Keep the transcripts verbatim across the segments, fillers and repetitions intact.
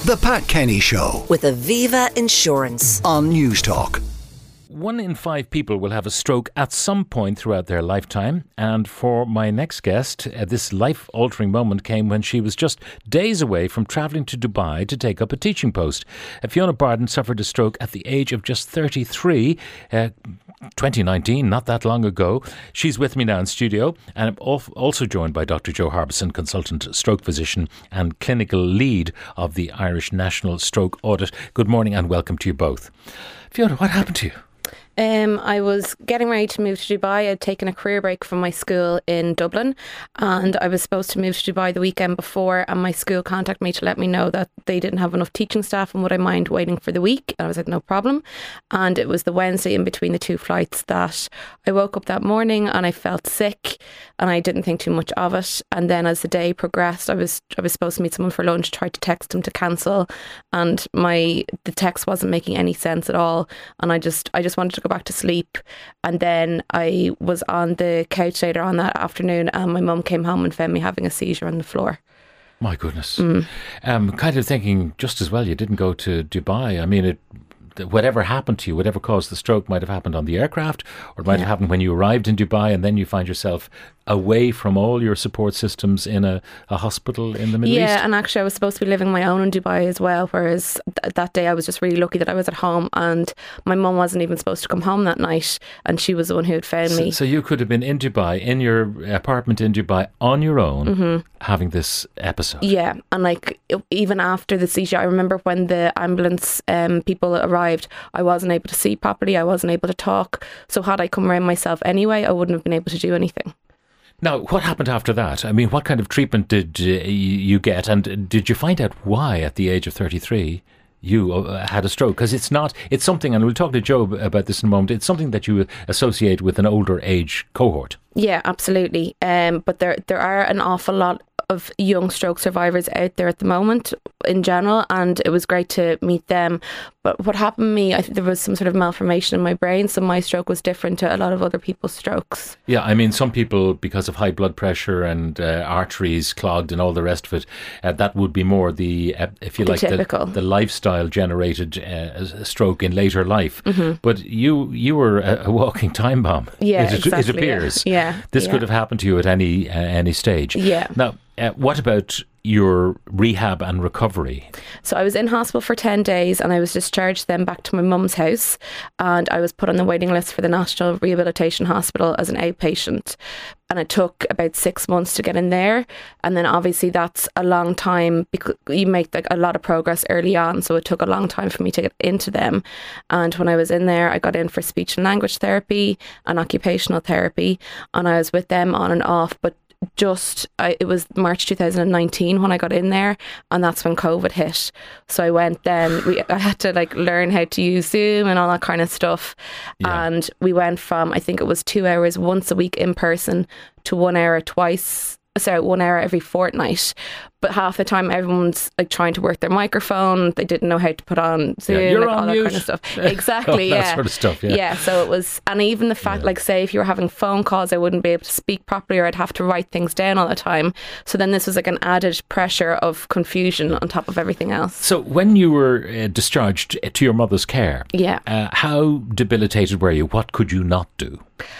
The Pat Kenny Show with Aviva Insurance on News Talk. One in five people will have a stroke at some point throughout their lifetime. And for my next guest, uh, this life-altering moment came when she was just days away from travelling to Dubai to take up a teaching post. Uh, Fiona Barden suffered a stroke at the age of just thirty-three, uh, twenty nineteen, not that long ago. She's with me now in studio, and I'm also joined by Doctor Joe Harbison, consultant stroke physician and clinical lead of the Irish National Stroke Audit. Good morning and welcome to you both. Fiona, what happened to you? Um, I was getting ready to move to Dubai. I'd taken a career break from my school in Dublin, and I was supposed to move to Dubai the weekend before, and my school contacted me to let me know that they didn't have enough teaching staff and would I mind waiting for the week. And I was like, no problem. And it was the Wednesday in between the two flights that I woke up that morning and I felt sick, and I didn't think too much of it. And then as the day progressed, I was I was supposed to meet someone for lunch, tried to text them to cancel, and my the text wasn't making any sense at all, and I just I just wanted to go back to sleep. And then I was on the couch later on that afternoon, and my mum came home and found me having a seizure on the floor. My goodness. Mm. Um, kind of thinking just as well you didn't go to Dubai. I mean, it, whatever happened to you, whatever caused the stroke might have happened on the aircraft, or it might yeah. have happened when you arrived in Dubai, and then you find yourself away from all your support systems in a, a hospital in the Middle yeah, East. Yeah, and actually I was supposed to be living my own in Dubai as well, whereas th- that day I was just really lucky that I was at home, and my mum wasn't even supposed to come home that night, and she was the one who had found so, me. So you could have been in Dubai, in your apartment in Dubai, on your own, mm-hmm. having this episode. Yeah, and like even after the seizure, I remember when the ambulance um, people arrived, I wasn't able to see properly, I wasn't able to talk, so had I come around myself anyway, I wouldn't have been able to do anything. Now, what happened after that? I mean, what kind of treatment did uh, you get? And did you find out why, at the age of thirty-three, you uh, had a stroke? Because it's not, it's something, and we'll talk to Joe about this in a moment, it's something that you associate with an older age cohort. Yeah, absolutely. Um, but there, there are an awful lot of young stroke survivors out there at the moment in general, and it was great to meet them. But what happened to me, I think there was some sort of malformation in my brain, so my stroke was different to a lot of other people's strokes. Yeah, I mean, some people, because of high blood pressure and uh, arteries clogged and all the rest of it, uh, that would be more the, uh, if you the like, the, the lifestyle generated uh, stroke in later life. Mm-hmm. But you you were a, a walking time bomb. Yeah, it, exactly, it appears. Yeah, yeah this yeah. could have happened to you at any uh, any stage. Yeah. Now, uh, what about your rehab and recovery? So I was in hospital for ten days, and I was discharged then back to my mum's house, and I was put on the waiting list for the National Rehabilitation Hospital as an outpatient, and it took about six months to get in there. And then obviously that's a long time because you make like a lot of progress early on, so it took a long time for me to get into them. And when I was in there, I got in for speech and language therapy and occupational therapy, and I was with them on and off. But just I, it was March two thousand nineteen when I got in there, and that's when COVID hit. So I went then we I had to like learn how to use Zoom and all that kind of stuff. Yeah. And we went from, I think it was two hours once a week in person to one hour twice sorry one hour every fortnight. But half the time everyone's like trying to work their microphone, they didn't know how to put on Zoom, yeah, you're like on all that mute. kind of stuff. Exactly. that yeah sort of stuff. Yeah. yeah so it was, and even the fact yeah. like say if you were having phone calls, I wouldn't be able to speak properly, or I'd have to write things down all the time. So then this was like an added pressure of confusion on top of everything else. So when you were uh, discharged to your mother's care, yeah uh, how debilitated were you? What could you not do?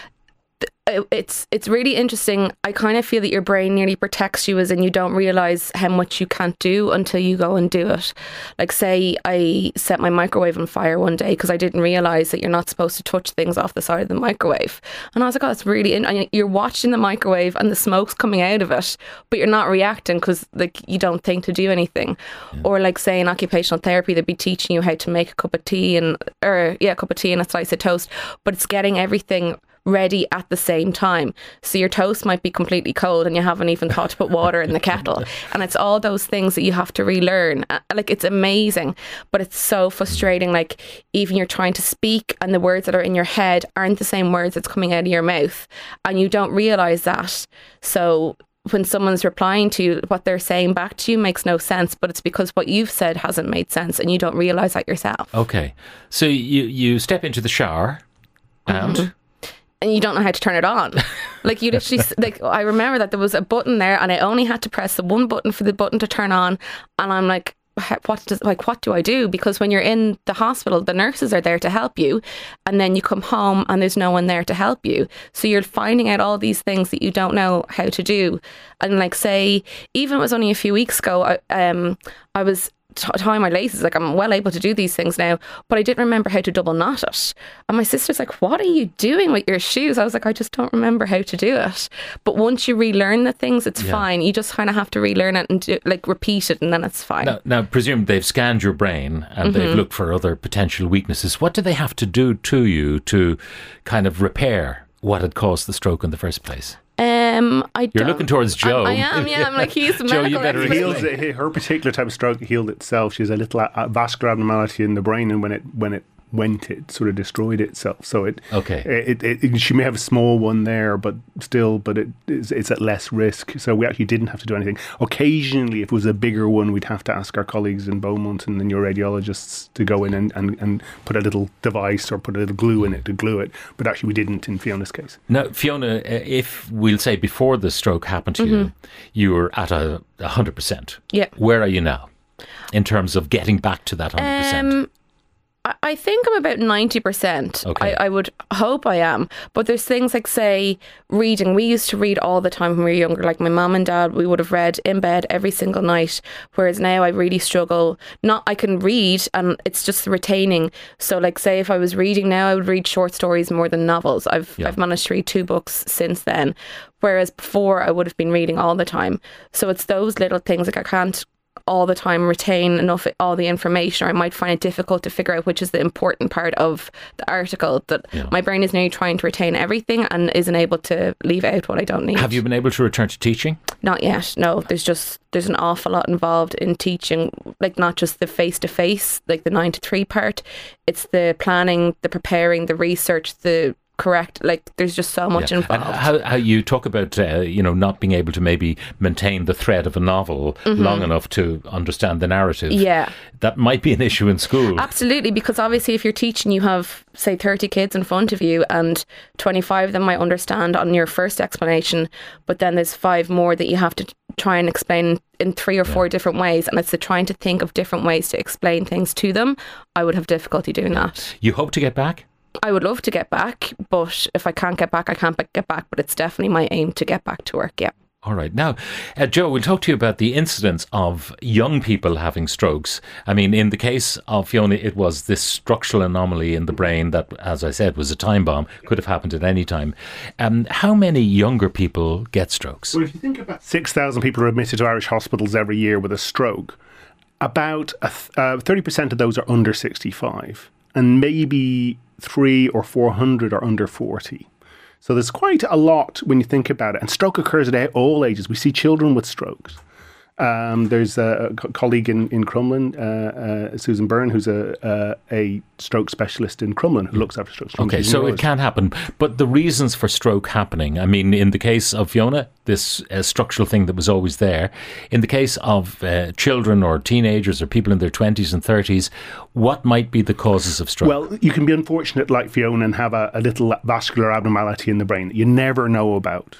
It's it's really interesting. I kind of feel that your brain nearly protects you, as in you don't realise how much you can't do until you go and do it. Like say I set my microwave on fire one day because I didn't realise that you're not supposed to touch things off the side of the microwave. And I was like, oh, that's really... In-. And you're watching the microwave and the smoke's coming out of it, but you're not reacting because like you don't think to do anything. Yeah. Or like say in occupational therapy, they'd be teaching you how to make a cup of tea and... Or yeah, a cup of tea and a slice of toast, but it's getting everything ready at the same time. So your toast might be completely cold and you haven't even thought to put water in the kettle. And it's all those things that you have to relearn. Like, it's amazing, but it's so frustrating. Like, even you're trying to speak and the words that are in your head aren't the same words that's coming out of your mouth, and you don't realise that. So when someone's replying to you, what they're saying back to you makes no sense, but it's because what you've said hasn't made sense and you don't realise that yourself. Okay. So you, you step into the shower and... Mm-hmm. And you don't know how to turn it on. Like, you literally, like, I remember that there was a button there and I only had to press the one button for the button to turn on. And I'm like, what does like what do I do? Because when you're in the hospital, the nurses are there to help you, and then you come home and there's no one there to help you. So you're finding out all these things that you don't know how to do. And like say, even it was only a few weeks ago, I, um, I was t- tying my laces. Like I'm well able to do these things now, but I didn't remember how to double knot it. And my sister's like, "What are you doing with your shoes?" I was like, "I just don't remember how to do it." But once you relearn the things, it's yeah. fine. You just kind of have to relearn it and do, like repeat it, and then it's fine. Now, now presume they've scanned your brain and mm-hmm. they've looked for other potential weaknesses. What do they have to do to you to kind of repair what had caused the stroke in the first place? Um, I You're don't. looking towards Joe. I, I am, yeah. I'm like, he's the Joe, medical you better expert. Heals, her particular type of stroke healed itself. She has a little uh, vascular abnormality in the brain, and when it when it went, it sort of destroyed itself. So it okay. It, it, it she may have a small one there, but still, but it is it's at less risk. So we actually didn't have to do anything. Occasionally, if it was a bigger one, we'd have to ask our colleagues in Beaumont and the neuroradiologists to go in and, and, and put a little device or put a little glue in it to glue it. But actually, we didn't in Fiona's case. Now, Fiona, if we'll say before the stroke happened to mm-hmm. you, you were at a a hundred percent. Yeah. Where are you now, in terms of getting back to that hundred percent? Um, I think I'm about ninety percent. Okay. I, I would hope I am. But there's things like, say, reading. We used to read all the time when we were younger. Like my mum and dad, we would have read in bed every single night. Whereas now I really struggle. Not, I can read and it's just the retaining. So like, say if I was reading now, I would read short stories more than novels. I've yeah. I've managed to read two books since then. Whereas before I would have been reading all the time. So it's those little things. Like I can't all the time retain enough all the information, or I might find it difficult to figure out which is the important part of the article, that yeah. my brain is nearly trying to retain everything and isn't able to leave out what I don't need. Have you been able to return to teaching? Not yet, no. There's just there's an awful lot involved in teaching, like not just the face-to-face, like the nine to three part. It's the planning, the preparing, the research, the correct, like there's just so much yeah. involved. And how, how you talk about uh, you know, not being able to maybe maintain the thread of a novel mm-hmm. long enough to understand the narrative. Yeah, that might be an issue in school. Absolutely, because obviously if you're teaching, you have say thirty kids in front of you and twenty-five of them might understand on your first explanation, but then there's five more that you have to try and explain in three or four yeah. different ways, and it's the trying to think of different ways to explain things to them. I would have difficulty doing yeah. that. You hope to get back? I would love to get back, but if I can't get back, I can't get back. But it's definitely my aim to get back to work, yeah. All right. Now, uh, Joe, we'll talk to you about the incidence of young people having strokes. I mean, in the case of Fiona, it was this structural anomaly in the brain that, as I said, was a time bomb, could have happened at any time. Um, how many younger people get strokes? Well, if you think about six thousand people are admitted to Irish hospitals every year with a stroke, about a th- uh, thirty percent of those are under sixty-five, and maybe three or four hundred are under forty. So there's quite a lot when you think about it. And stroke occurs at all ages. We see children with strokes. Um, there's a, a colleague in, in Crumlin, uh, uh, Susan Byrne, who's a, a a stroke specialist in Crumlin who looks after strokes. Okay, so it can happen. But the reasons for stroke happening, I mean, in the case of Fiona, this uh, structural thing that was always there. In the case of uh, children or teenagers or people in their twenties and thirties, what might be the causes of stroke? Well, you can be unfortunate like Fiona and have a, a little vascular abnormality in the brain that you never know about.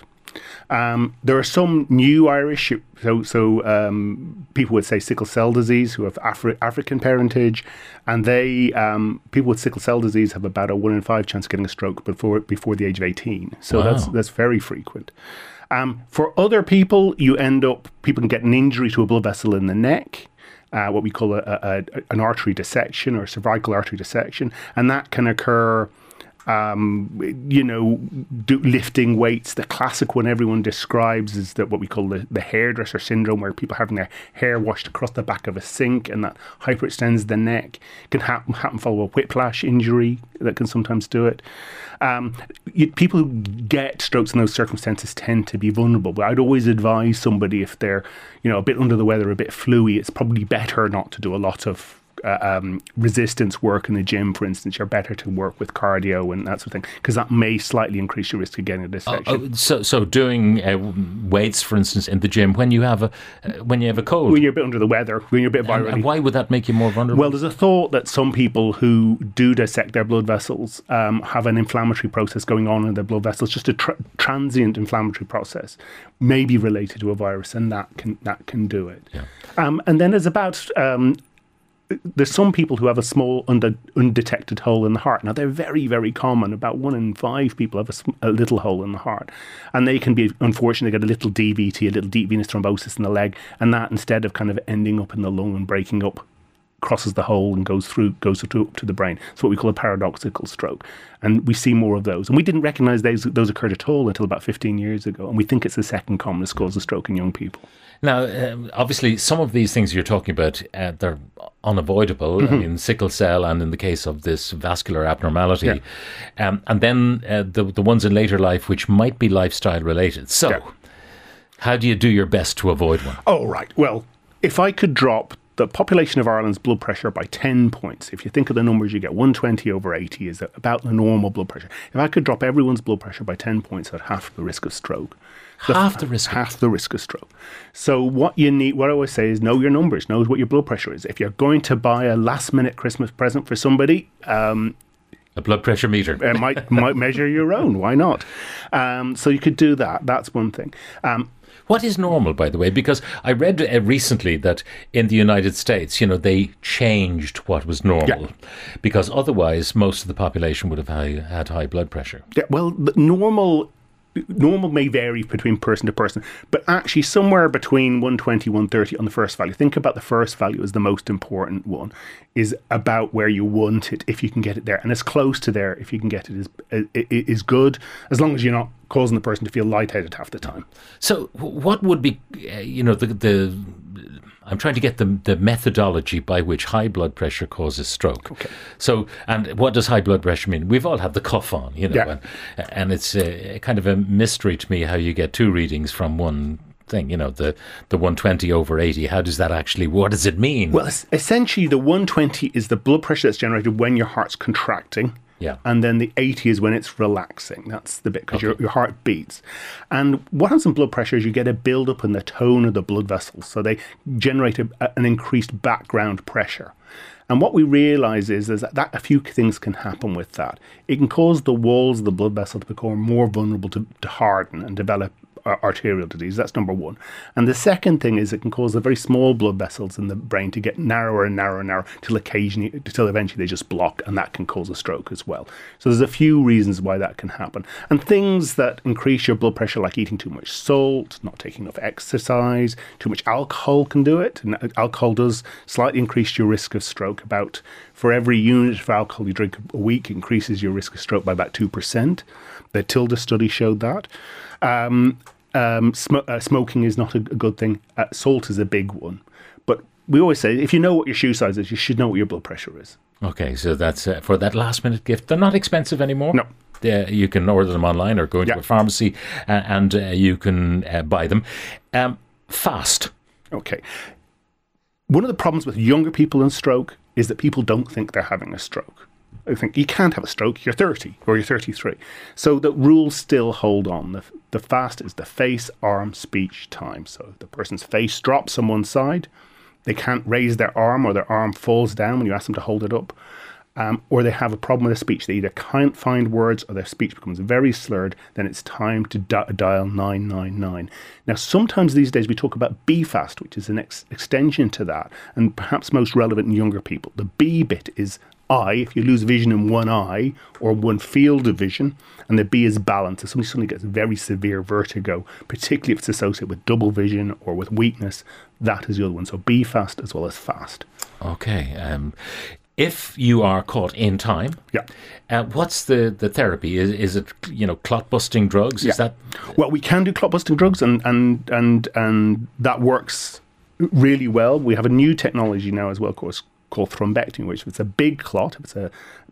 Um, there are some new Irish, so so um, people would say sickle cell disease who have Afri- African parentage, and they um, people with sickle cell disease have about a one in five chance of getting a stroke before before the age of eighteen. So wow. that's that's very frequent. Um, for other people, you end up people can get an injury to a blood vessel in the neck. Uh, what we call a, a, a, an artery dissection or cervical artery dissection, and that can occur. Um, you know, do, lifting weights. The classic one everyone describes is that what we call the, the hairdresser syndrome, where people having their hair washed across the back of a sink and that hyperextends the neck. It can happen, happen follow a whiplash injury that can sometimes do it. Um, you, people who get strokes in those circumstances tend to be vulnerable. But I'd always advise somebody if they're, you know, a bit under the weather, a bit fluey, it's probably better not to do a lot of uh, um, resistance work in the gym, for instance, you're better to work with cardio and that sort of thing, because that may slightly increase your risk of getting a dissection. Oh, oh, so, so doing uh, weights, for instance, in the gym when you have a uh, when you have a cold, when you're a bit under the weather, when you're a bit virally. And, and why would that make you more vulnerable? Well, there's a thought that some people who do dissect their blood vessels um, have an inflammatory process going on in their blood vessels, just a tr- transient inflammatory process, may be related to a virus, and that can that can do it. Yeah. Um, and then there's about um, there's some people who have a small under, undetected hole in the heart. Now, they're very, very common. About one in five people have a, sm- a little hole in the heart. And they can be, unfortunately, get a little D V T, a little deep venous thrombosis in the leg. And that, instead of kind of ending up in the lung and breaking up, crosses the hole and goes through, goes to, to the brain. It's what we call a paradoxical stroke. And we see more of those. And we didn't recognize those, those occurred at all until about fifteen years ago. And we think it's the second commonest cause of stroke in young people. Now, um, obviously, some of these things you're talking about, uh, they're unavoidable. Mm-hmm. I mean, sickle cell, and in the case of this vascular abnormality. Yeah. Um, and then uh, the the ones in later life, which might be lifestyle related. So, yeah. How do you do your best to avoid one? Oh, right. Well, if I could drop the population of Ireland's blood pressure by ten points, if you think of the numbers you get, one twenty over eighty is about the normal blood pressure. If I could drop everyone's blood pressure by ten points, I'd half the risk of stroke. The half f- the risk? Half the risk of stroke. So what you need, what I always say is know your numbers, know what your blood pressure is. If you're going to buy a last minute Christmas present for somebody, um, a blood pressure meter. uh, might might measure your own. Why not? Um, so you could do that. That's one thing. Um, What is normal, by the way? Because I read uh, recently that in the United States, you know, they changed what was normal, yeah. because otherwise most of the population would have high, had high blood pressure. Yeah, well, the normal normal may vary between person to person, but actually somewhere between one twenty, one thirty on the first value. Think about the first value as the most important one, is about where you want it if you can get it there. And as close to there, if you can get it, is, is good, as long as you're not causing the person to feel lightheaded half the time. So what would be, uh, you know, the... the I'm trying to get the the methodology by which high blood pressure causes stroke. Okay. So, and what does high blood pressure mean? We've all had the cuff on, you know, yeah. and, and it's a, kind of a mystery to me how you get two readings from one thing, you know, the, the one twenty over eighty. How does that actually, what does it mean? Well, essentially the one twenty is the blood pressure that's generated when your heart's contracting. Yeah. And then the eighty is when it's relaxing. That's the bit, because okay. your, your heart beats. And what happens in blood pressure is you get a build-up in the tone of the blood vessels. So they generate a, an increased background pressure. And what we realize is, is that, that a few things can happen with that. It can cause the walls of the blood vessel to become more vulnerable to, to harden and develop arterial disease. That's number one. And the second thing is it can cause the very small blood vessels in the brain to get narrower and narrower and narrower till occasionally, till eventually they just block, and that can cause a stroke as well. So there's a few reasons why that can happen. And things that increase your blood pressure, like eating too much salt, not taking enough exercise, too much alcohol can do it. And alcohol does slightly increase your risk of stroke. About, for every unit of alcohol you drink a week, it increases your risk of stroke by about two percent. The Tilda study showed that. Um, Um, sm- uh, smoking is not a, a good thing. Uh, salt is a big one. But we always say, if you know what your shoe size is, you should know what your blood pressure is. Okay, so that's uh, for that last minute gift. They're not expensive anymore. No. Uh, you can order them online or go into yeah. a pharmacy uh, and uh, you can uh, buy them. Um, fast. Okay. One of the problems with younger people in stroke is that people don't think they're having a stroke. I think you can't have a stroke, you're thirty or you're thirty-three. So the rules still hold on. The, the fast is the face, arm, speech time. So the person's face drops on one side, they can't raise their arm, or their arm falls down when you ask them to hold it up, um, or they have a problem with their speech. They either can't find words or their speech becomes very slurred. Then it's time to di- dial nine nine nine. Now, sometimes these days we talk about B FAST, which is an ex- extension to that, and perhaps most relevant in younger people. The B bit is eye, if you lose vision in one eye or one field of vision, and the B is balance. If somebody suddenly gets very severe vertigo, particularly if it's associated with double vision or with weakness, that is the other one. So B FAST as well as FAST. Okay. Um, if you are caught in time, yeah. Uh, what's the, the therapy? Is is it, you know, clot busting drugs? Yeah. Is that? Well, we can do clot busting drugs, and and and and that works really well. We have a new technology now as well, of course, called thrombectomy, which if it's a big clot, if it's a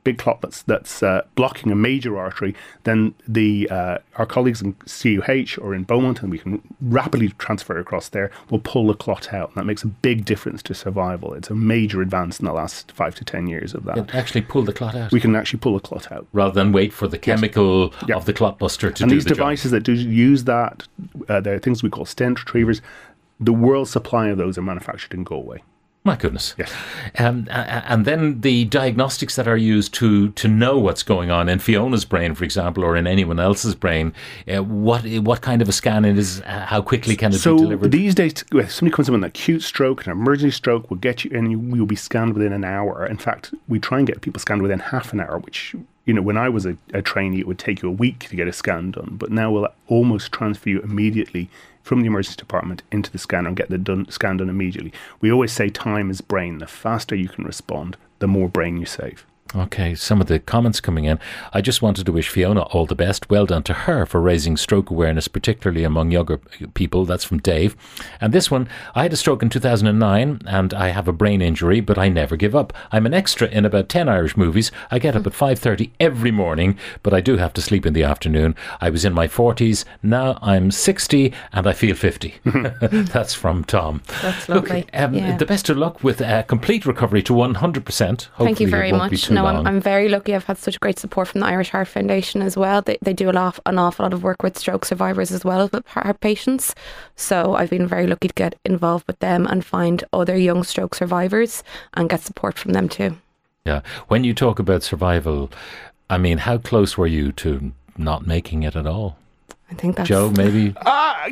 big clot that's that's uh, blocking a major artery, then the uh, our colleagues in C U H or in Beaumont, and we can rapidly transfer across there, will pull the clot out. And that makes a big difference to survival. It's a major advance in the last five to ten years of that. You actually pull the clot out? We can actually pull the clot out. Rather than wait for the chemical yes. yeah. of the clot buster to and do these the devices job. that do use that, uh, they're things we call stent retrievers. The world supply of those are manufactured in Galway. My goodness. Yes. Um, and then the diagnostics that are used to, to know what's going on in Fiona's brain, for example, or in anyone else's brain, uh, what what kind of a scan it is, uh, how quickly can it so be delivered? So these days, if somebody comes in with an acute stroke, an emergency stroke, we'll get you in, you, you'll be scanned within an hour. In fact, we try and get people scanned within half an hour, which, you know, when I was a, a trainee, it would take you a week to get a scan done. But now we'll almost transfer you immediately from the emergency department into the scanner and get the done, scan done immediately. We always say time is brain. The faster you can respond, the more brain you save. Okay, some of the comments coming in. I just wanted to wish Fiona all the best. Well done to her for raising stroke awareness, particularly among younger people. That's from Dave. And this one, I had a stroke in two thousand nine and I have a brain injury, but I never give up. I'm an extra in about ten Irish movies. I get up at five thirty every morning, but I do have to sleep in the afternoon. I was in my forties. Now I'm sixty and I feel fifty. That's from Tom. That's lovely. Look, um, yeah. The best of luck with a complete recovery to one hundred percent. Hopefully Thank you very it won't much. Be too no, long. I'm, I'm very lucky. I've had such great support from the Irish Heart Foundation as well. They, they do a lot, an awful lot of work with stroke survivors as well as with heart patients. So I've been very lucky to get involved with them and find other young stroke survivors and get support from them too. Yeah. When you talk about survival, I mean, how close were you to not making it at all? I think that's... Joe, maybe? Uh,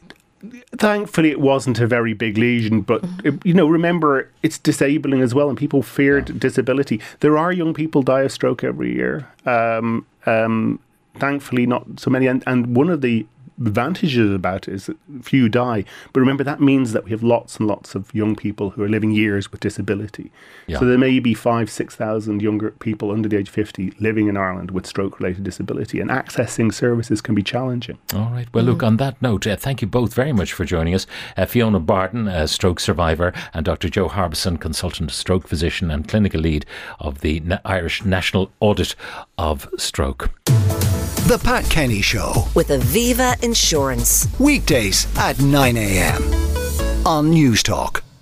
Thankfully, it wasn't a very big lesion, but, you know, remember, it's disabling as well, and people feared yeah. disability. There are young people die of stroke every year. Um, um, thankfully, not so many. And, and one of the advantages about it is that few die. But remember, that means that we have lots and lots of young people who are living years with disability. Yeah. So there may be five, six thousand younger people under the age of fifty living in Ireland with stroke-related disability, and accessing services can be challenging. All right. Well, look, on that note, uh, thank you both very much for joining us. Uh, Fiona Barton, a stroke survivor, and Doctor Joe Harbison, consultant stroke physician and clinical lead of the Na- Irish National Audit of Stroke. The Pat Kenny Show with Aviva Insurance. Weekdays at nine a.m. on News Talk.